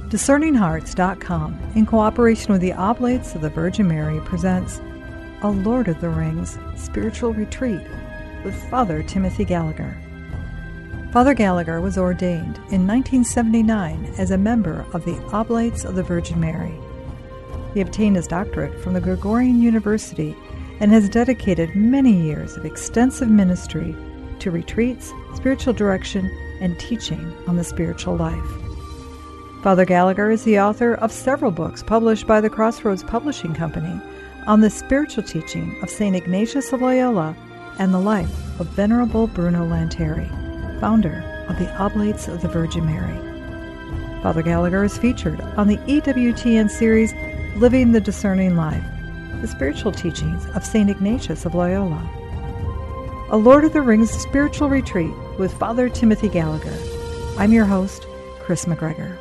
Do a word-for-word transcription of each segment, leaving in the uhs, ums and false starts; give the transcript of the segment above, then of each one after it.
Discerning Hearts dot com, in cooperation with the Oblates of the Virgin Mary, presents A Lord of the Rings Spiritual Retreat with Father Timothy Gallagher. Father Gallagher was ordained in nineteen seventy-nine as a member of the Oblates of the Virgin Mary. He obtained his doctorate from the Gregorian University and has dedicated many years of extensive ministry to retreats, spiritual direction, and teaching on the spiritual life. Father Gallagher is the author of several books published by the Crossroads Publishing Company on the spiritual teaching of Saint Ignatius of Loyola and the life of Venerable Bruno Lanteri, founder of the Oblates of the Virgin Mary. Father Gallagher is featured on the E W T N series Living the Discerning Life, the spiritual teachings of Saint Ignatius of Loyola. A Lord of the Rings Spiritual Retreat with Father Timothy Gallagher. I'm your host, Chris McGregor.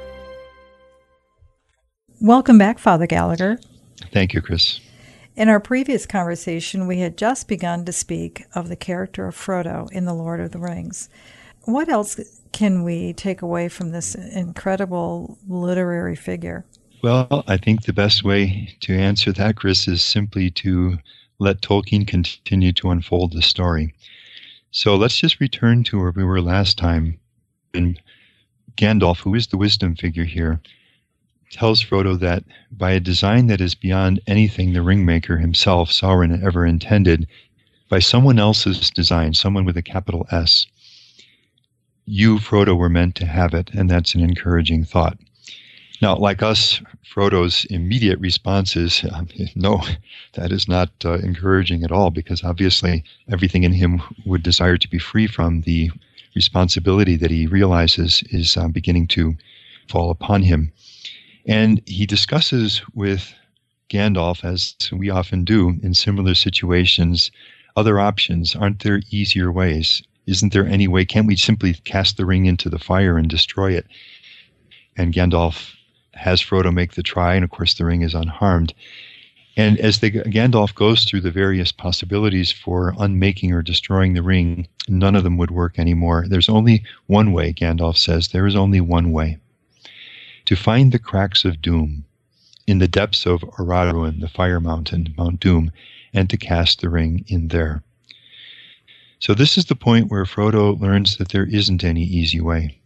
Welcome back, Father Gallagher. Thank you, Chris. In our previous conversation, we had just begun to speak of the character of Frodo in The Lord of the Rings. What else can we take away from this incredible literary figure? Well, I think the best way to answer that, Chris, is simply to let Tolkien continue to unfold the story. So let's just return to where we were last time. And Gandalf, who is the wisdom figure here, tells Frodo that by a design that is beyond anything the Ringmaker himself, Sauron, ever intended, by someone else's design, someone with a capital S, you, Frodo, were meant to have it, and that's an encouraging thought. Now, like us, Frodo's immediate response is, no, that is not uh, encouraging at all, because obviously everything in him would desire to be free from the responsibility that he realizes is uh, beginning to fall upon him. And he discusses with Gandalf, as we often do in similar situations, other options. Aren't there easier ways? Isn't there any way? Can't we simply cast the ring into the fire and destroy it? And Gandalf has Frodo make the try, and of course the ring is unharmed. And as the, Gandalf goes through the various possibilities for unmaking or destroying the ring, none of them would work anymore. There's only one way, Gandalf says. There is only one way. To find the cracks of doom in the depths of Orodruin, the fire mountain, Mount Doom, and to cast the ring in there. So this is the point where Frodo learns that there isn't any easy way.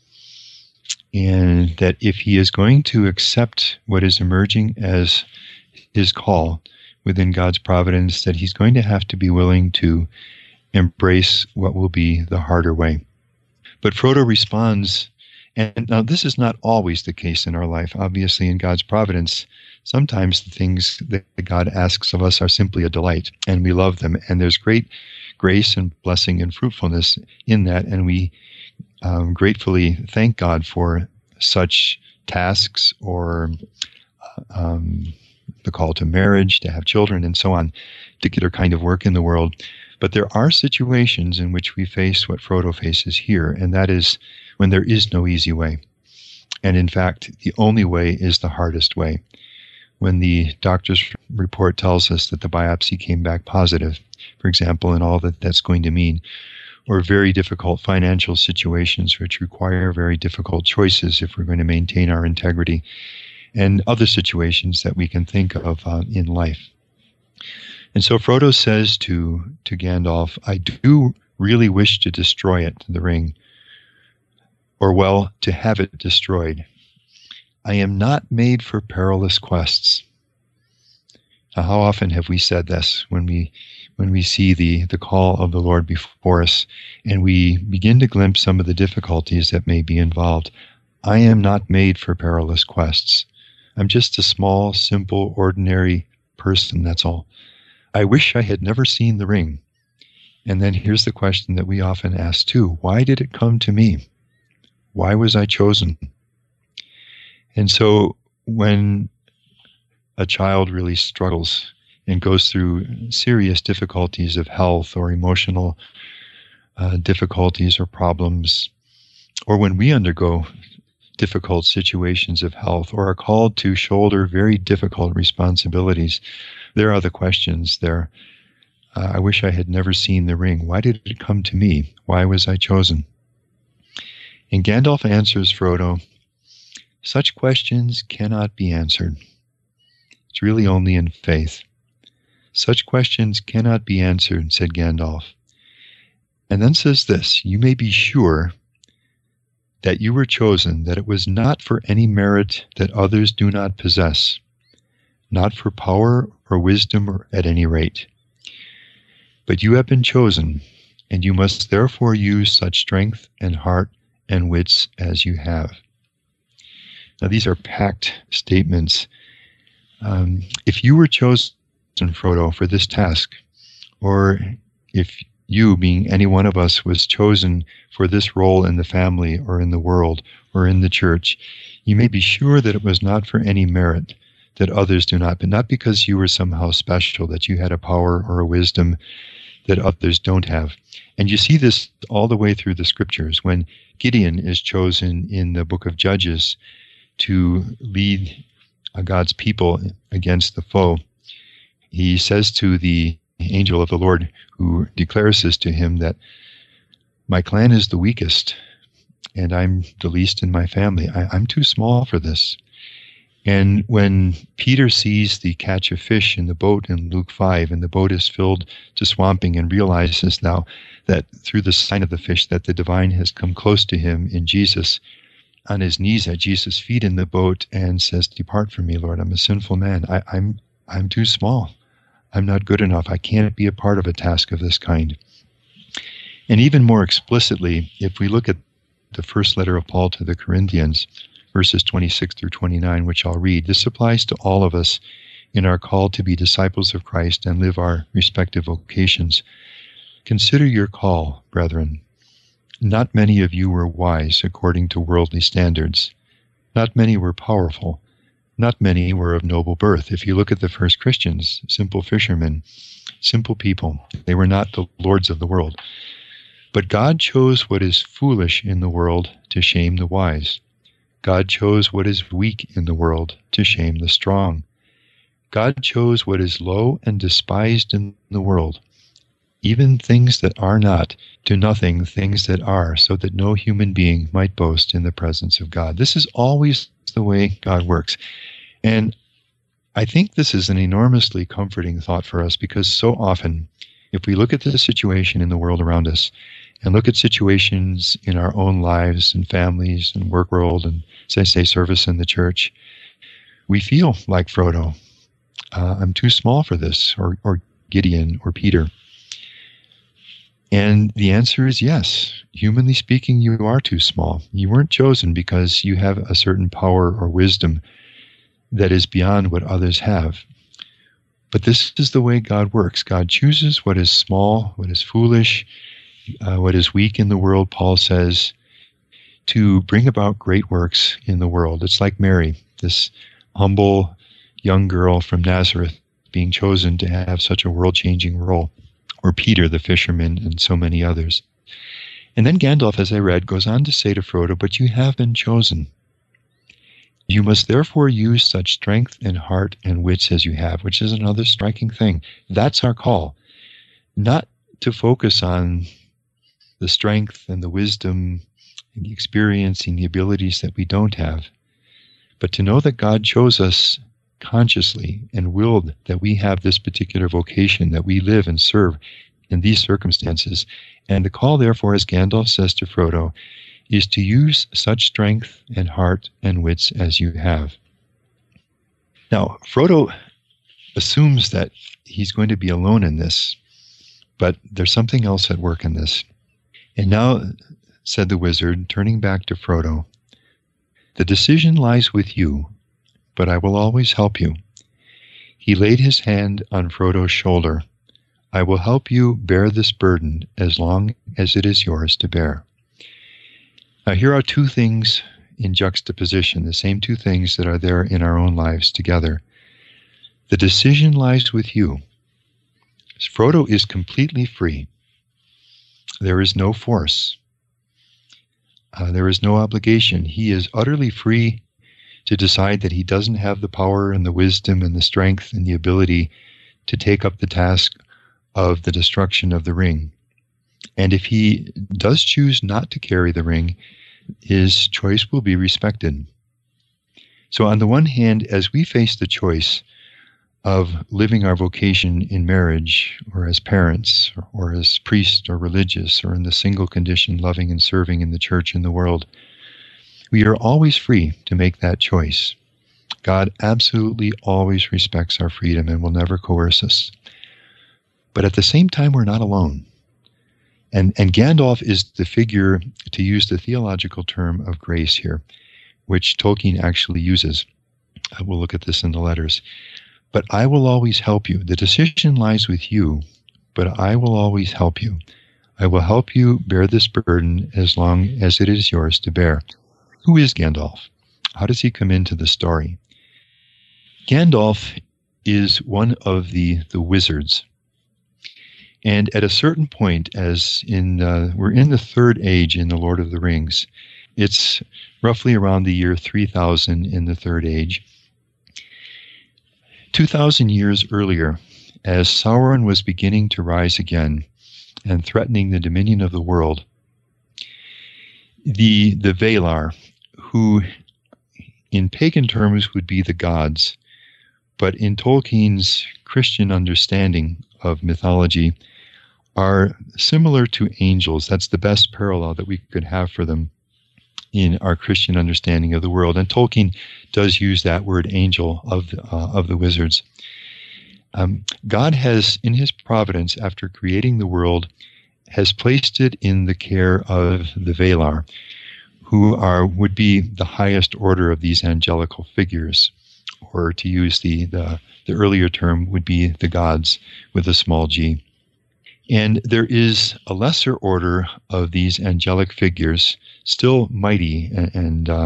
And that if he is going to accept what is emerging as his call within God's providence, that he's going to have to be willing to embrace what will be the harder way. But Frodo responds. And now this is not always the case in our life. Obviously, in God's providence, sometimes the things that God asks of us are simply a delight, and we love them. And there's great grace and blessing and fruitfulness in that, and we um, gratefully thank God for such tasks or um, the call to marriage, to have children, and so on, particular kind of work in the world. But there are situations in which we face what Frodo faces here, and that is when there is no easy way. And in fact, the only way is the hardest way. When the doctor's report tells us that the biopsy came back positive, for example, and all that that's going to mean, or very difficult financial situations which require very difficult choices if we're going to maintain our integrity, and other situations that we can think of uh, in life. And so Frodo says to, to Gandalf, I do really wish to destroy it, the ring, or, well, to have it destroyed. I am not made for perilous quests. Now, how often have we said this when we when we see the, the call of the Lord before us and we begin to glimpse some of the difficulties that may be involved? I am not made for perilous quests. I'm just a small, simple, ordinary person, that's all. I wish I had never seen the ring. And then here's the question that we often ask too. Why did it come to me? Why was I chosen? And so when a child really struggles and goes through serious difficulties of health or emotional uh, difficulties or problems, or when we undergo difficult situations of health or are called to shoulder very difficult responsibilities, there are the questions there. Uh, I wish I had never seen the ring. Why did it come to me? Why was I chosen? And Gandalf answers Frodo Such questions cannot be answered. It's really only in faith. Such questions cannot be answered, said Gandalf. And then says this, you may be sure that you were chosen, that it was not for any merit that others do not possess, not for power or wisdom or at any rate. But you have been chosen, and you must therefore use such strength and heart and wits as you have. Now these are packed statements. Um, if you were chosen, Frodo, for this task, or if you, being any one of us, was chosen for this role in the family or in the world or in the church, you may be sure that it was not for any merit that others do not, but not because you were somehow special, that you had a power or a wisdom that others don't have. And you see this all the way through the scriptures. When Gideon is chosen in the book of Judges to lead God's people against the foe, he says to the angel of the Lord who declares this to him that my clan is the weakest and I'm the least in my family. I, I'm too small for this. And when Peter sees the catch of fish in the boat in Luke five, and the boat is filled to swamping, and realizes now that through the sign of the fish that the divine has come close to him in Jesus, on his knees at Jesus' feet in the boat, and says, depart from me, Lord, I'm a sinful man. I, I'm I'm too small. I'm not good enough. I can't be a part of a task of this kind. And even more explicitly, if we look at the first letter of Paul to the Corinthians, verses twenty-six through twenty-nine, which I'll read, this applies to all of us in our call to be disciples of Christ and live our respective vocations. Consider your call, brethren. Not many of you were wise according to worldly standards. Not many were powerful. Not many were of noble birth. If you look at the first Christians, simple fishermen, simple people, they were not the lords of the world. But God chose what is foolish in the world to shame the wise. God chose what is weak in the world to shame the strong. God chose what is low and despised in the world, even things that are not, to nothing things that are, so that no human being might boast in the presence of God. This is always the way God works. And I think this is an enormously comforting thought for us, because so often, if we look at the situation in the world around us, and look at situations in our own lives and families and work world and, as I say, service in the church, we feel like Frodo. Uh, I'm too small for this, or, or Gideon, or Peter. And the answer is yes. Humanly speaking, you are too small. You weren't chosen because you have a certain power or wisdom that is beyond what others have. But this is the way God works. God chooses what is small, what is foolish, uh, what is weak in the world, Paul says, to bring about great works in the world. It's like Mary, this humble young girl from Nazareth, being chosen to have such a world-changing role. Or Peter, the fisherman, and so many others. And then Gandalf, as I read, goes on to say to Frodo, but you have been chosen. You must therefore use such strength and heart and wits as you have, which is another striking thing. That's our call. Not to focus on the strength and the wisdom and the experience and the abilities that we don't have, but to know that God chose us consciously and willed that we have this particular vocation, that we live and serve in these circumstances. And the call, therefore, as Gandalf says to Frodo, is to use such strength and heart and wits as you have. Now, Frodo assumes that he's going to be alone in this, but there's something else at work in this. And now, said the wizard, turning back to Frodo, the decision lies with you, but I will always help you. He laid his hand on Frodo's shoulder. I will help you bear this burden as long as it is yours to bear. Now, here are two things in juxtaposition, the same two things that are there in our own lives together. The decision lies with you. Frodo is completely free. There is no force. Uh, there is no obligation. He is utterly free to decide that he doesn't have the power and the wisdom and the strength and the ability to take up the task of the destruction of the ring. And if he does choose not to carry the ring, his choice will be respected. So on the one hand, as we face the choice of living our vocation in marriage or as parents or, or as priests or religious or in the single condition loving and serving in the church and the world, we are always free to make that choice. God absolutely always respects our freedom and will never coerce us. But at the same time, we're not alone. And, and Gandalf is the figure, to use the theological term of grace here, which Tolkien actually uses. We'll look at this in the letters. But I will always help you. The decision lies with you, but I will always help you. I will help you bear this burden as long as it is yours to bear. Who is Gandalf? How does he come into the story? Gandalf is one of the, the wizards. And at a certain point, as in uh, we're in the third age in The Lord of the Rings, it's roughly around the year three thousand in the third age. two thousand years earlier, as Sauron was beginning to rise again and threatening the dominion of the world, the, the Valar, who in pagan terms would be the gods, but in Tolkien's Christian understanding of mythology, are similar to angels. That's the best parallel that we could have for them in our Christian understanding of the world. And Tolkien does use that word angel of, uh, of the wizards. Um, God has, in his providence, after creating the world, has placed it in the care of the Valar, who are would be the highest order of these angelical figures, or to use the, the, the earlier term, would be the gods with a small g. And there is a lesser order of these angelic figures, still mighty and and, uh,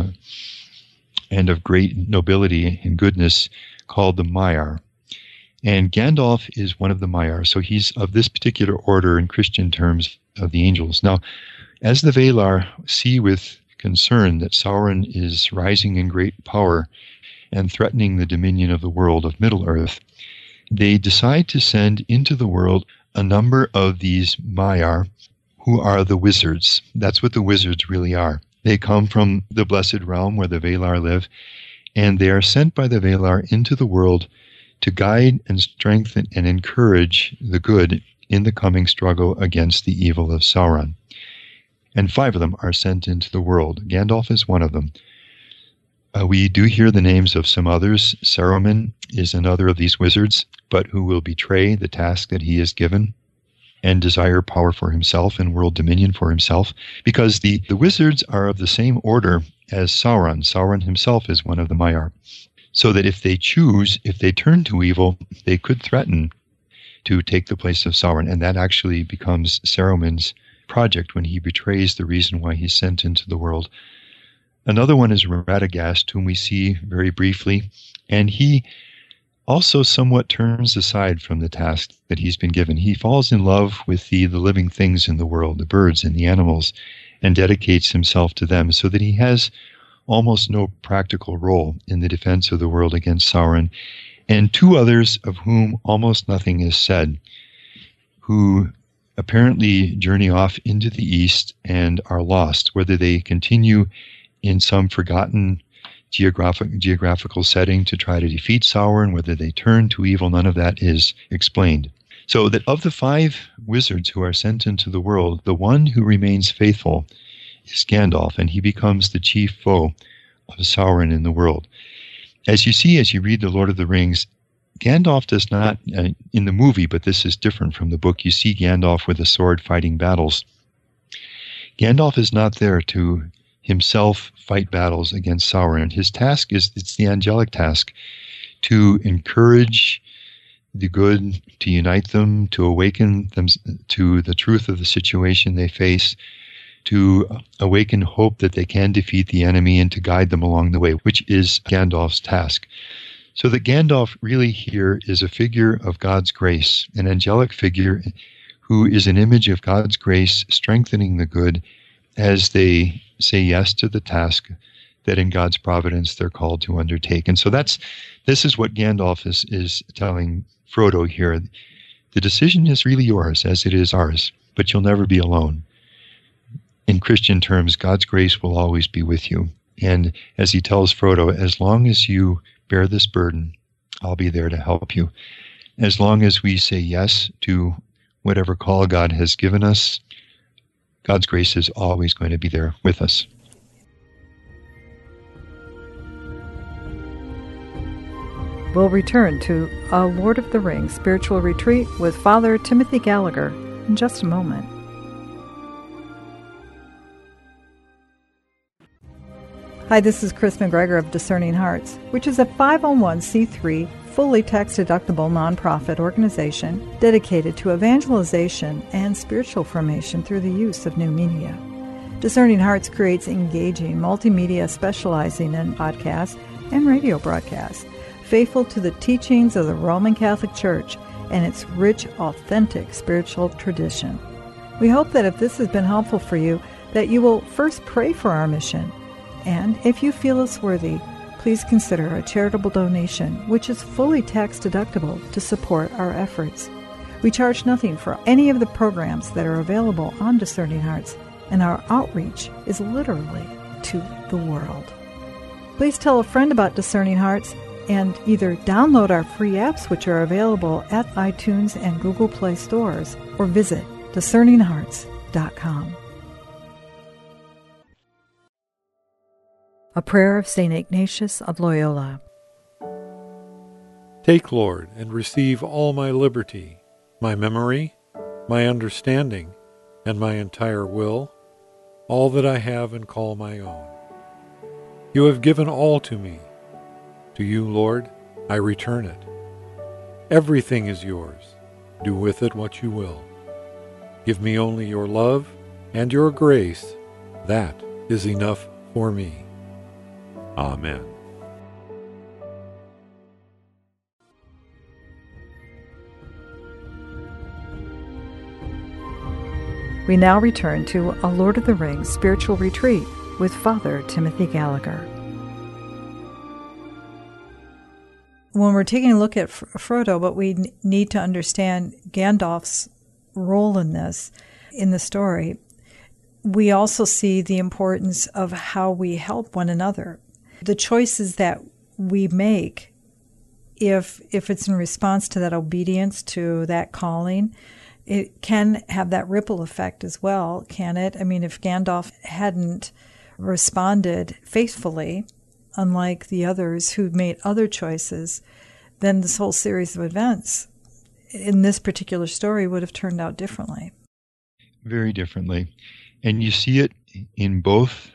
and of great nobility and goodness, called the Maiar. And Gandalf is one of the Maiar, so he's of this particular order in Christian terms of the angels. Now, as the Valar see with concern that Sauron is rising in great power and threatening the dominion of the world of Middle-earth, they decide to send into the world a number of these Maiar, who are the wizards. That's what the wizards really are. They come from the blessed realm where the Valar live, and they are sent by the Valar into the world to guide and strengthen and encourage the good in the coming struggle against the evil of Sauron. And five of them are sent into the world. Gandalf is one of them. Uh, we do hear the names of some others. Saruman is another of these wizards, but who will betray the task that he is given and desire power for himself and world dominion for himself, because the, the wizards are of the same order as Sauron. Sauron himself is one of the Maiar. So that if they choose, if they turn to evil, they could threaten to take the place of Sauron, and that actually becomes Saruman's project when he betrays the reason why he's sent into the world. Another one is Radagast, whom we see very briefly, and he also somewhat turns aside from the task that he's been given. He falls in love with the, the living things in the world, the birds and the animals, and dedicates himself to them, so that he has almost no practical role in the defense of the world against Sauron. And two others of whom almost nothing is said, who apparently journey off into the east and are lost, whether they continue in some forgotten geographic, geographical setting to try to defeat Sauron, whether they turn to evil, none of that is explained. So that of the five wizards who are sent into the world, the one who remains faithful is Gandalf, and he becomes the chief foe of Sauron in the world. As you see, as you read The Lord of the Rings, Gandalf does not, uh, in the movie, but this is different from the book, you see Gandalf with a sword fighting battles. Gandalf is not there to himself fight battles against Sauron. His task is, it's the angelic task, to encourage the good, to unite them, to awaken them to the truth of the situation they face, to awaken hope that they can defeat the enemy, and to guide them along the way, which is Gandalf's task. So that Gandalf really here is a figure of God's grace, an angelic figure who is an image of God's grace strengthening the good as they say yes to the task that in God's providence they're called to undertake. And so that's this is what Gandalf is, is telling Frodo here. The decision is really yours, as it is ours, but you'll never be alone. In Christian terms, God's grace will always be with you. And as he tells Frodo, as long as you bear this burden, I'll be there to help you. As long as we say yes to whatever call God has given us, God's grace is always going to be there with us. We'll return to A Lord of the Rings Spiritual Retreat with Father Timothy Gallagher in just a moment. Hi, this is Chris McGregor of Discerning Hearts, which is a five oh one c three, fully tax-deductible nonprofit organization dedicated to evangelization and spiritual formation through the use of new media. Discerning Hearts creates engaging multimedia specializing in podcasts and radio broadcasts, faithful to the teachings of the Roman Catholic Church and its rich, authentic spiritual tradition. We hope that if this has been helpful for you, that you will first pray for our mission, and if you feel us worthy, please consider a charitable donation, which is fully tax-deductible, to support our efforts. We charge nothing for any of the programs that are available on Discerning Hearts, and our outreach is literally to the world. Please tell a friend about Discerning Hearts and either download our free apps, which are available at iTunes and Google Play stores, or visit discerning hearts dot com. A prayer of Saint Ignatius of Loyola. Take, Lord, and receive all my liberty, my memory, my understanding, and my entire will, all that I have and call my own. You have given all to me. To you, Lord, I return it. Everything is yours. Do with it what you will. Give me only your love and your grace. That is enough for me. Amen. We now return to A Lord of the Rings Spiritual Retreat with Father Timothy Gallagher. When we're taking a look at Frodo, but we need to understand Gandalf's role in this, in the story, we also see the importance of how we help one another. The choices that we make, if if it's in response to that obedience, to that calling, it can have that ripple effect as well, can it? I mean, if Gandalf hadn't responded faithfully, unlike the others who made other choices, then this whole series of events in this particular story would have turned out differently. Very differently. And you see it in both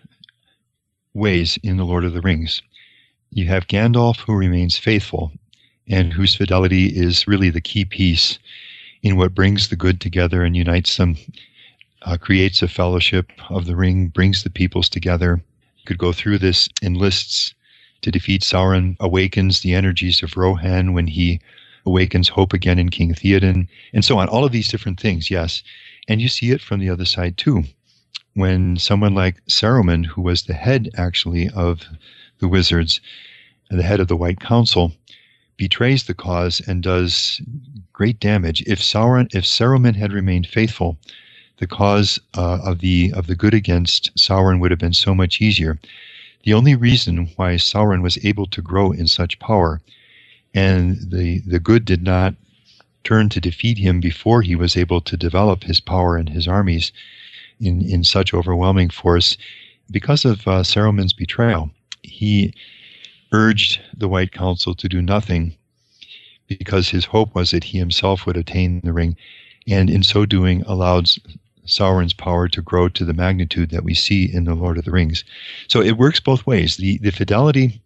ways in The Lord of the Rings. You have Gandalf, who remains faithful and whose fidelity is really the key piece in what brings the good together and unites them, uh, creates a fellowship of the ring, brings the peoples together. Could go through this, enlists to defeat Sauron, awakens the energies of Rohan when he awakens hope again in King Theoden, and so on. All of these different things, yes. And you see it from the other side too. When someone like Saruman, who was the head actually of the wizards, the head of the White Council, betrays the cause and does great damage. If Sauron, if Saruman had remained faithful, the cause uh, of the of the good against Sauron would have been so much easier. The only reason why Sauron was able to grow in such power, and the the good did not turn to defeat him before he was able to develop his power and his armies in, in such overwhelming force, because of uh, Saruman's betrayal. He urged the White Council to do nothing because his hope was that he himself would attain the ring, and in so doing allowed Sauron's power to grow to the magnitude that we see in The Lord of the Rings. So it works both ways. The, the fidelity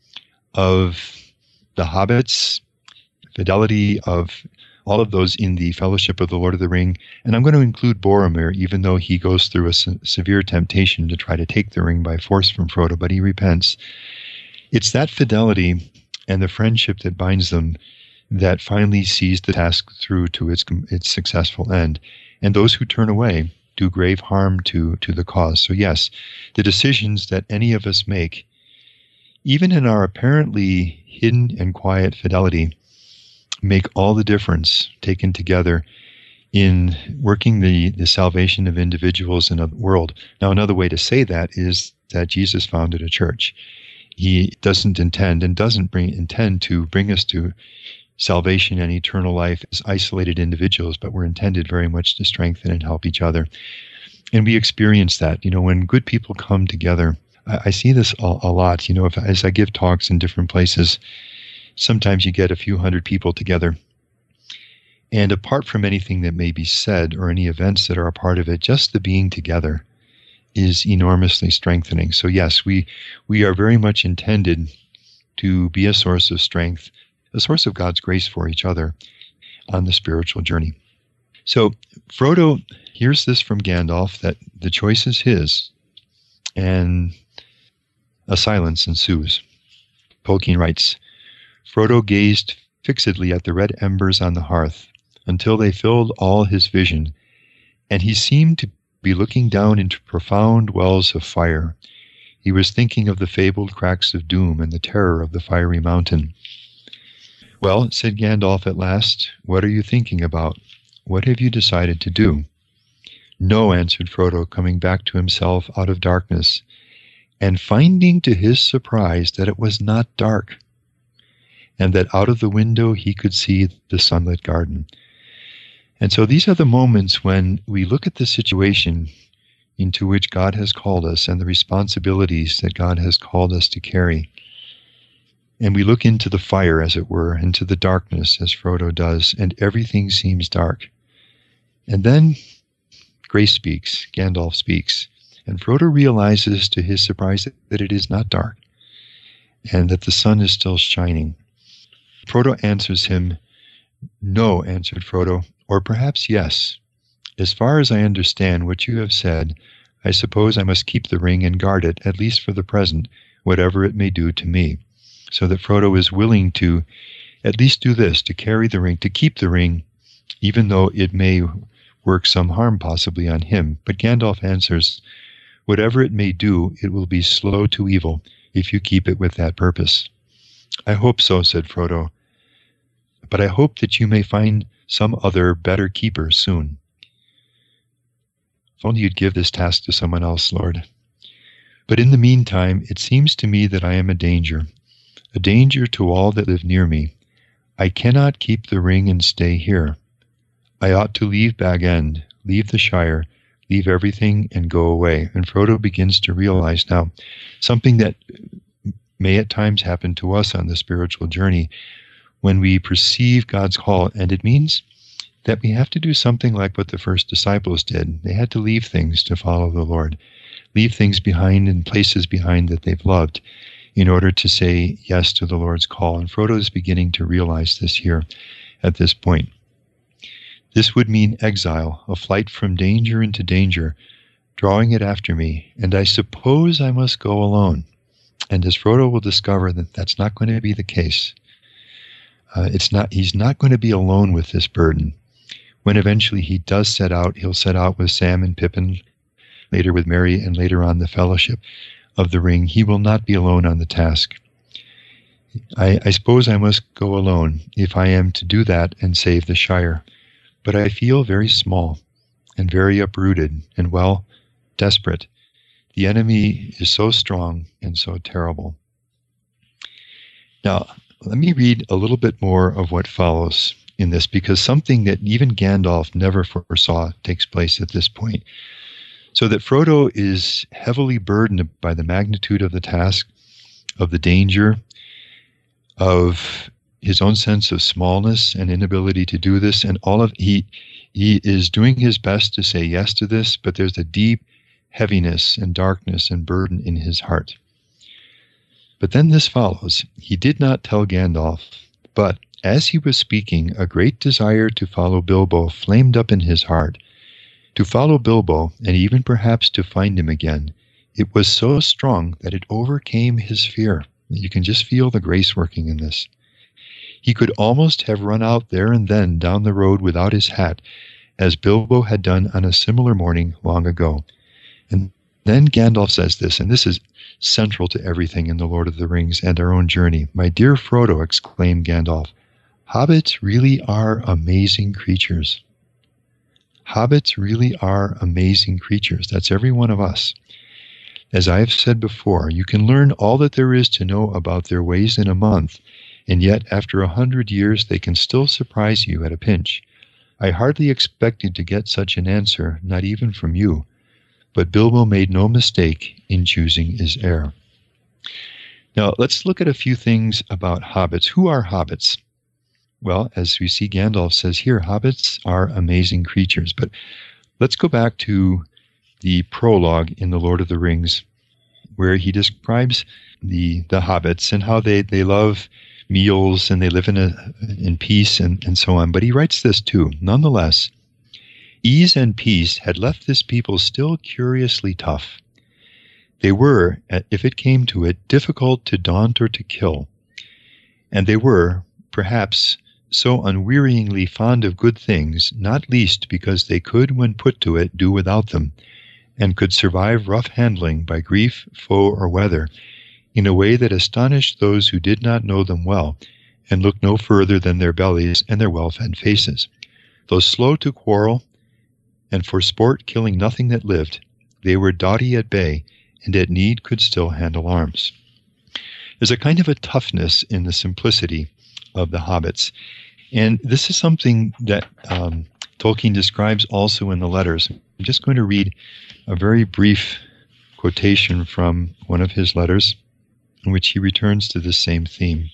of the hobbits, fidelity of all of those in the Fellowship of the Lord of the Ring, and I'm going to include Boromir, even though he goes through a se- severe temptation to try to take the ring by force from Frodo, but he repents. It's that fidelity and the friendship that binds them that finally sees the task through to its its successful end. And those who turn away do grave harm to, to the cause. So yes, the decisions that any of us make, even in our apparently hidden and quiet fidelity, make all the difference taken together in working the, the salvation of individuals in a world. Now, another way to say that is that Jesus founded a church. He doesn't intend and doesn't bring intend to bring us to salvation and eternal life as isolated individuals, but we're intended very much to strengthen and help each other. And we experience that, you know, when good people come together. I, I see this a, a lot, you know, if, as I give talks in different places, sometimes you get a few hundred people together. And apart from anything that may be said or any events that are a part of it, just the being together is enormously strengthening. So yes, we we are very much intended to be a source of strength, a source of God's grace for each other on the spiritual journey. So Frodo hears this from Gandalf, that the choice is his, and a silence ensues. Tolkien writes, Frodo gazed fixedly at the red embers on the hearth until they filled all his vision, and he seemed to be looking down into profound wells of fire. He was thinking of the fabled cracks of doom and the terror of the fiery mountain. Well, said Gandalf at last, what are you thinking about? What have you decided to do? No, answered Frodo, coming back to himself out of darkness, and finding to his surprise that it was not dark, and that out of the window he could see the sunlit garden. And so these are the moments when we look at the situation into which God has called us and the responsibilities that God has called us to carry. And we look into the fire, as it were, into the darkness, as Frodo does, and everything seems dark. And then grace speaks, Gandalf speaks, and Frodo realizes to his surprise that it is not dark, and that the sun is still shining. Frodo answers him, no, answered Frodo, or perhaps yes. As far as I understand what you have said, I suppose I must keep the ring and guard it, at least for the present, whatever it may do to me. So that Frodo is willing to at least do this, to carry the ring, to keep the ring, even though it may work some harm possibly on him. But Gandalf answers, whatever it may do, it will be slow to evil if you keep it with that purpose. I hope so, said Frodo, but I hope that you may find some other better keeper soon. If only you'd give this task to someone else, Lord. But in the meantime, it seems to me that I am a danger, a danger to all that live near me. I cannot keep the ring and stay here. I ought to leave Bag End, leave the Shire, leave everything and go away. And Frodo begins to realize now something that may at times happen to us on the spiritual journey when we perceive God's call, and it means that we have to do something like what the first disciples did. They had to leave things to follow the Lord, leave things behind and places behind that they've loved in order to say yes to the Lord's call. And Frodo is beginning to realize this here at this point. This would mean exile, a flight from danger into danger, drawing it after me, and I suppose I must go alone. And as Frodo will discover, that that's not going to be the case. Uh, it's not. He's not going to be alone with this burden. When eventually he does set out, he'll set out with Sam and Pippin, later with Merry, and later on the Fellowship of the Ring. He will not be alone on the task. I, I suppose I must go alone if I am to do that and save the Shire. But I feel very small and very uprooted and, well, desperate. The enemy is so strong and so terrible. Now, let me read a little bit more of what follows in this, because something that even Gandalf never foresaw takes place at this point. So that Frodo is heavily burdened by the magnitude of the task, of the danger, of his own sense of smallness and inability to do this, and all of he he is doing his best to say yes to this, but there's a deep heaviness and darkness and burden in his heart. But then this follows. He did not tell Gandalf, but as he was speaking, a great desire to follow Bilbo flamed up in his heart. To follow Bilbo, and even perhaps to find him again, it was so strong that it overcame his fear. You can just feel the grace working in this. He could almost have run out there and then down the road without his hat, as Bilbo had done on a similar morning long ago. And then Gandalf says this, and this is central to everything in The Lord of the Rings and our own journey. My dear Frodo, exclaimed Gandalf, hobbits really are amazing creatures. Hobbits really are amazing creatures. That's every one of us. As I have said before, you can learn all that there is to know about their ways in a month, and yet after a hundred years they can still surprise you at a pinch. I hardly expected to get such an answer, not even from you, but Bilbo made no mistake in choosing his heir. Now, let's look at a few things about hobbits. Who are hobbits? Well, as we see Gandalf says here, hobbits are amazing creatures. But let's go back to the prologue in The Lord of the Rings, where he describes the, the hobbits and how they, they love meals and they live in, a, in peace and, and so on. But he writes this too. Nonetheless, ease and peace had left this people still curiously tough. They were, if it came to it, difficult to daunt or to kill. And they were, perhaps, so unwearyingly fond of good things, not least because they could, when put to it, do without them, and could survive rough handling by grief, foe, or weather, in a way that astonished those who did not know them well, and looked no further than their bellies and their well-fed faces. Though slow to quarrel, and for sport killing nothing that lived, they were doughty at bay, and at need could still handle arms. There's a kind of a toughness in the simplicity of the hobbits, and this is something that um, Tolkien describes also in the letters. I'm just going to read a very brief quotation from one of his letters, in which he returns to this same theme.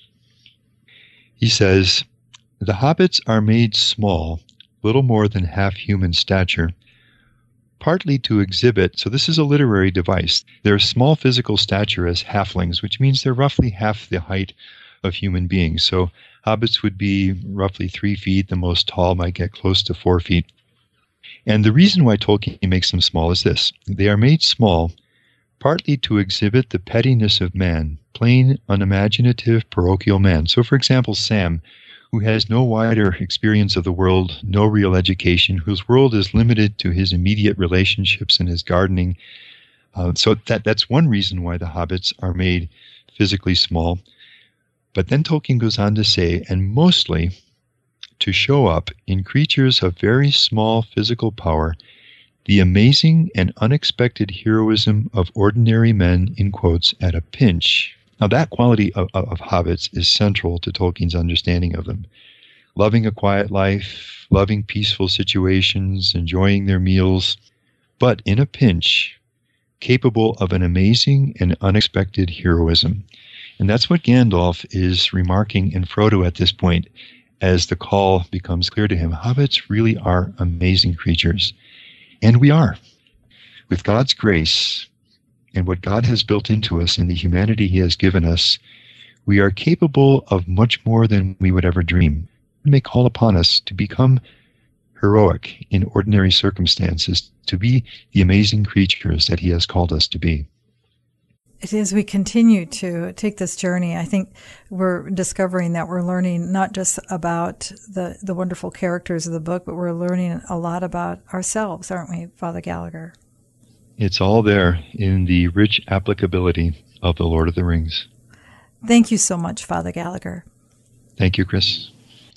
He says, "The hobbits are made small, little more than half human stature, partly to exhibit," so this is a literary device, "their small physical stature as halflings," which means they're roughly half the height of human beings. So hobbits would be roughly three feet. The most tall might get close to four feet. And the reason why Tolkien makes them small is this. They are made small partly to exhibit the pettiness of man, plain, unimaginative, parochial man. So, for example, Sam, who has no wider experience of the world, no real education, whose world is limited to his immediate relationships and his gardening. Uh, so that that's one reason why the hobbits are made physically small. But then Tolkien goes on to say, and mostly to show up in creatures of very small physical power the amazing and unexpected heroism of ordinary men, in quotes, at a pinch. Now that quality of, of, of hobbits is central to Tolkien's understanding of them. Loving a quiet life, loving peaceful situations, enjoying their meals, but in a pinch, capable of an amazing and unexpected heroism. And that's what Gandalf is remarking in Frodo at this point, as the call becomes clear to him. Hobbits really are amazing creatures. And we are. With God's grace and what God has built into us in the humanity he has given us, we are capable of much more than we would ever dream. It may call upon us to become heroic in ordinary circumstances, to be the amazing creatures that he has called us to be. As we continue to take this journey, I think we're discovering that we're learning not just about the, the wonderful characters of the book, but we're learning a lot about ourselves, aren't we, Father Gallagher? It's all there in the rich applicability of The Lord of the Rings. Thank you so much, Father Gallagher. Thank you, Chris.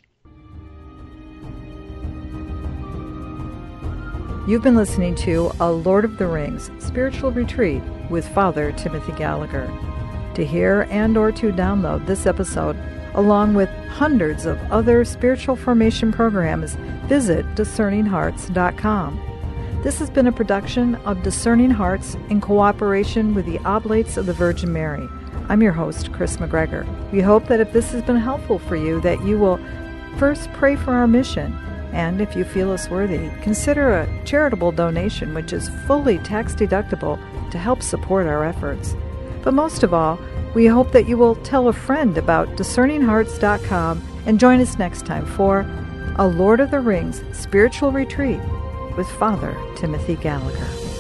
You've been listening to A Lord of the Rings Spiritual Retreat with Father Timothy Gallagher. To hear and or to download this episode, along with hundreds of other spiritual formation programs, visit discerning hearts dot com. This has been a production of Discerning Hearts in cooperation with the Oblates of the Virgin Mary. I'm your host, Chris McGregor. We hope that if this has been helpful for you, that you will first pray for our mission. And if you feel us worthy, consider a charitable donation, which is fully tax-deductible, to help support our efforts. But most of all, we hope that you will tell a friend about discerning hearts dot com and join us next time for A Lord of the Rings Spiritual Retreat with Father Timothy Gallagher.